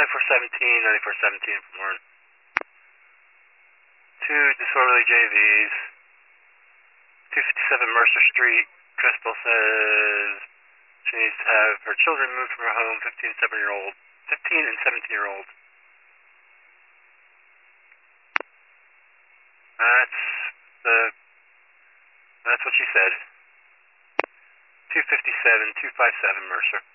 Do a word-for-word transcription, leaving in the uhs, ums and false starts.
ninety-four seventeen, ninety-four seventeen from Warren. Two disorderly J Vs. two fifty-seven Mercer Street. Crystal says she needs to have her children moved from her home, fifteen and seven year old. fifteen and seventeen year old. That's the, that's what she said. two fifty-seven, two fifty-seven Mercer.